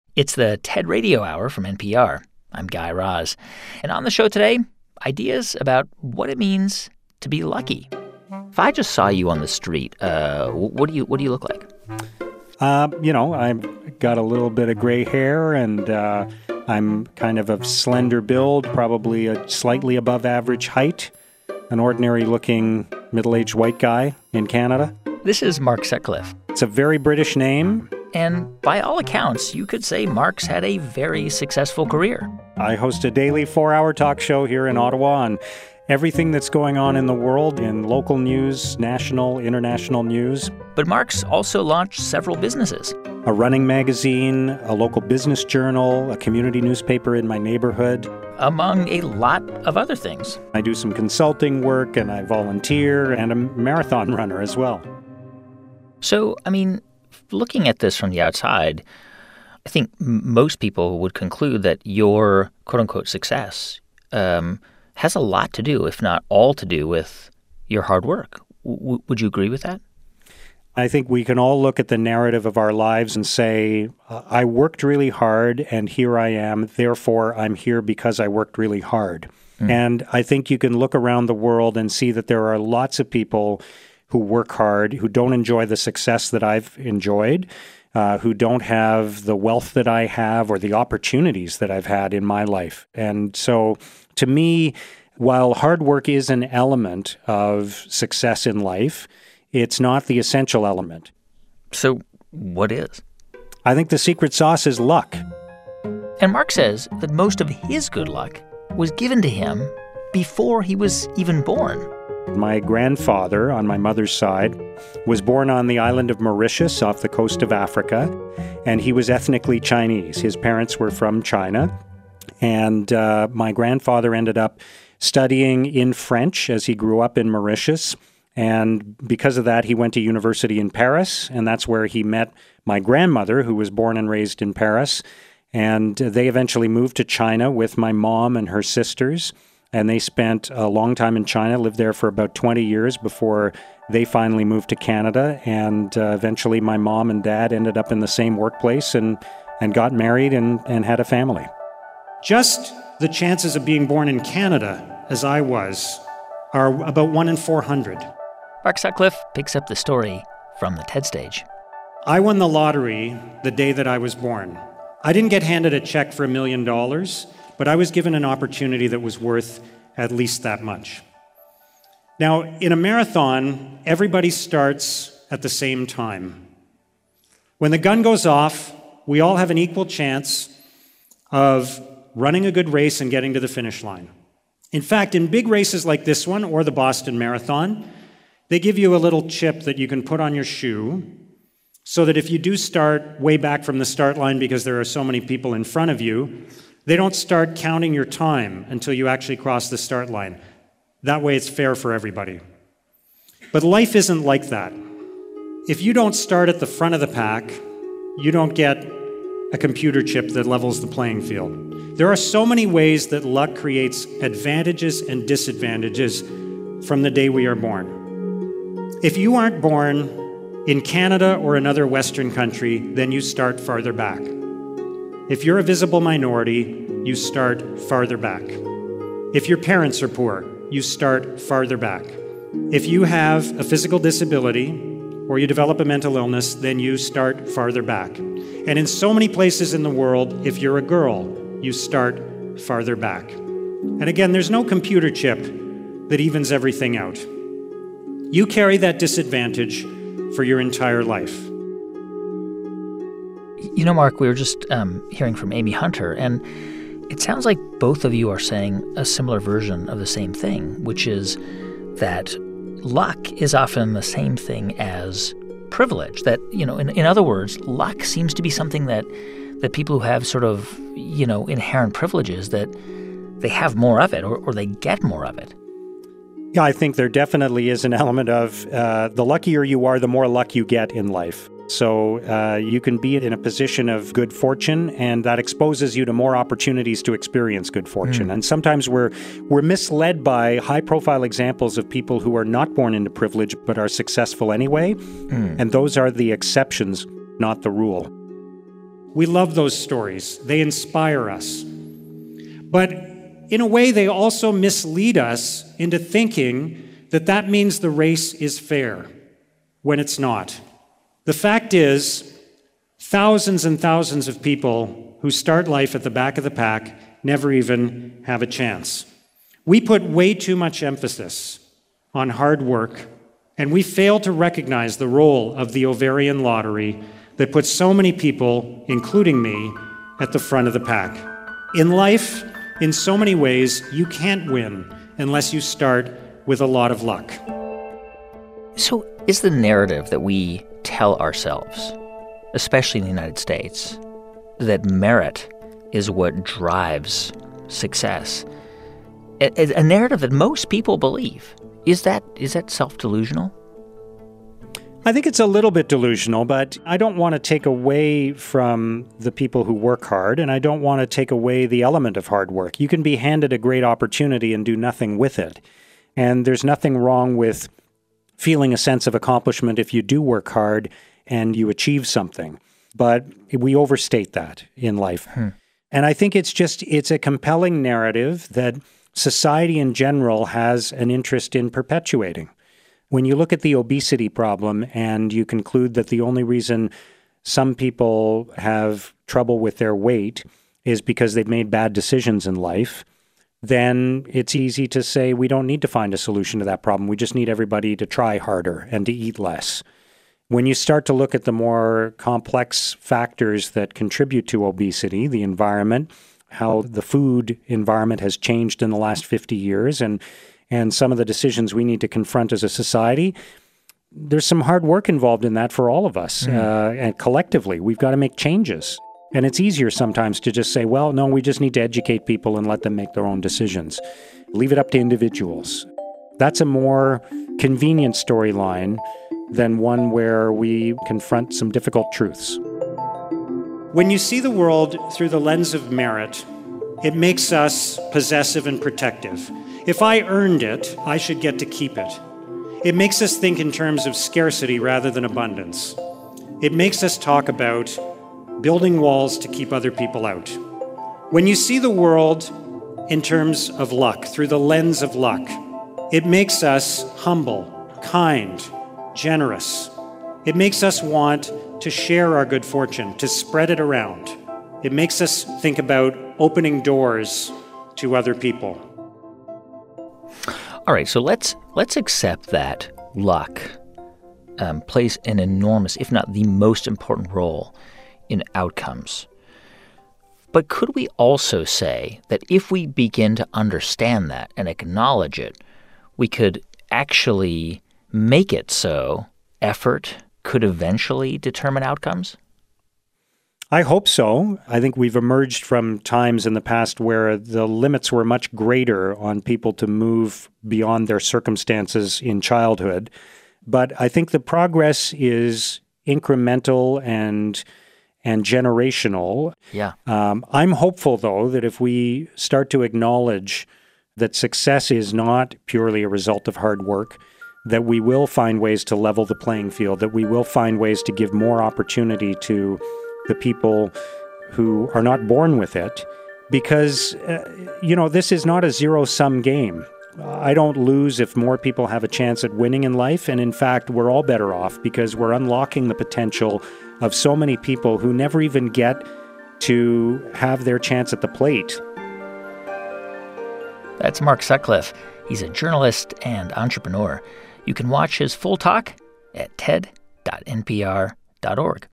It's the TED Radio Hour from NPR. I'm Guy Raz. And on the show today, ideas about what it means to be lucky. If I just saw you on the street, what do you look like? I've got a little bit of gray hair, and I'm kind of slender build, probably a slightly above average height, an ordinary-looking middle-aged white guy in Canada. This is Mark Sutcliffe. It's a very British name. And by all accounts, you could say Mark's had a very successful career. I host a daily 4-hour talk show here in Ottawa on everything that's going on in the world, in local news, national, international news. But Mark's also launched several businesses. A running magazine, a local business journal, a community newspaper in my neighborhood. Among a lot of other things. I do some consulting work, and I volunteer, and a marathon runner as well. So, looking at this from the outside, I think most people would conclude that your quote-unquote success has a lot to do, if not all to do, with your hard work. Would you agree with that? I think we can all look at the narrative of our lives and say, I worked really hard, and here I am. Therefore, I'm here because I worked really hard. And I think you can look around the world and see that there are lots of people who work hard, who don't enjoy the success that I've enjoyed, who don't have the wealth that I have or the opportunities that I've had in my life. And so to me, while hard work is an element of success in life, it's not the essential element. So what is? I think the secret sauce is luck. And Mark says that most of his good luck was given to him before he was even born. My grandfather, on my mother's side, was born on the island of Mauritius off the coast of Africa, and he was ethnically Chinese. His parents were from China, and my grandfather ended up studying in French as he grew up in Mauritius, and because of that, he went to university in Paris, and that's where he met my grandmother, who was born and raised in Paris, and they eventually moved to China with my mom and her sisters. And they spent a long time in China, lived there for about 20 years before they finally moved to Canada. And eventually my mom and dad ended up in the same workplace and got married and had a family. Just the chances of being born in Canada, as I was, are about 1 in 400. Mark Sutcliffe picks up the story from the TED stage. I won the lottery the day that I was born. I didn't get handed a check for $1 million, but I was given an opportunity that was worth at least that much. Now, in a marathon, everybody starts at the same time. When the gun goes off, we all have an equal chance of running a good race and getting to the finish line. In fact, in big races like this one or the Boston Marathon, they give you a little chip that you can put on your shoe so that if you do start way back from the start line because there are so many people in front of you, they don't start counting your time until you actually cross the start line. That way it's fair for everybody. But life isn't like that. If you don't start at the front of the pack, you don't get a computer chip that levels the playing field. There are so many ways that luck creates advantages and disadvantages from the day we are born. If you aren't born in Canada or another Western country, then you start farther back. If you're a visible minority, you start farther back. If your parents are poor, you start farther back. If you have a physical disability or you develop a mental illness, then you start farther back. And in so many places in the world, if you're a girl, you start farther back. And again, there's no computer chip that evens everything out. You carry that disadvantage for your entire life. You know, Mark, we were just hearing from Amy Hunter, and it sounds like both of you are saying a similar version of the same thing, which is that luck is often the same thing as privilege. That, in other words, luck seems to be something that people who have sort of, inherent privileges, that they have more of it or they get more of it. Yeah, I think there definitely is an element of the luckier you are, the more luck you get in life. So you can be in a position of good fortune, and that exposes you to more opportunities to experience good fortune. And sometimes we're misled by high-profile examples of people who are not born into privilege but are successful anyway. And those are the exceptions, not the rule. We love those stories. They inspire us. But in a way, they also mislead us into thinking that that means the race is fair, when it's not. The fact is, thousands and thousands of people who start life at the back of the pack never even have a chance. We put way too much emphasis on hard work, and we fail to recognize the role of the ovarian lottery that puts so many people, including me, at the front of the pack. In life, in so many ways, you can't win unless you start with a lot of luck. So is the narrative that we tell ourselves, especially in the United States, that merit is what drives success, a narrative that most people believe? Is that self-delusional? I think it's a little bit delusional, but I don't want to take away from the people who work hard, and I don't want to take away the element of hard work. You can be handed a great opportunity and do nothing with it. And there's nothing wrong with feeling a sense of accomplishment if you do work hard and you achieve something. But we overstate that in life. And I think it's a compelling narrative that society in general has an interest in perpetuating. When you look at the obesity problem and you conclude that the only reason some people have trouble with their weight is because they've made bad decisions in life, then it's easy to say we don't need to find a solution to that problem. We just need everybody to try harder and to eat less. When you start to look at the more complex factors that contribute to obesity, the environment, how the food environment has changed in the last 50 years, and some of the decisions we need to confront as a society, there's some hard work involved in that for all of us. And collectively, we've got to make changes. And it's easier sometimes to just say, well, no, we just need to educate people and let them make their own decisions. Leave it up to individuals. That's a more convenient storyline than one where we confront some difficult truths. When you see the world through the lens of merit, it makes us possessive and protective. If I earned it, I should get to keep it. It makes us think in terms of scarcity rather than abundance. It makes us talk about building walls to keep other people out. When you see the world in terms of luck, through the lens of luck, it makes us humble, kind, generous. It makes us want to share our good fortune, to spread it around. It makes us think about opening doors to other people. All right, so let's accept that luck plays an enormous, if not the most important role in outcomes. But could we also say that if we begin to understand that and acknowledge it, we could actually make it so effort could eventually determine outcomes? I hope so. I think we've emerged from times in the past where the limits were much greater on people to move beyond their circumstances in childhood. But I think the progress is incremental and generational. Yeah. I'm hopeful, though, that if we start to acknowledge that success is not purely a result of hard work, that we will find ways to level the playing field, that we will find ways to give more opportunity to the people who are not born with it, because, this is not a zero-sum game. I don't lose if more people have a chance at winning in life, and in fact, we're all better off because we're unlocking the potential of so many people who never even get to have their chance at the plate. That's Mark Sutcliffe. He's a journalist and entrepreneur. You can watch his full talk at ted.npr.org.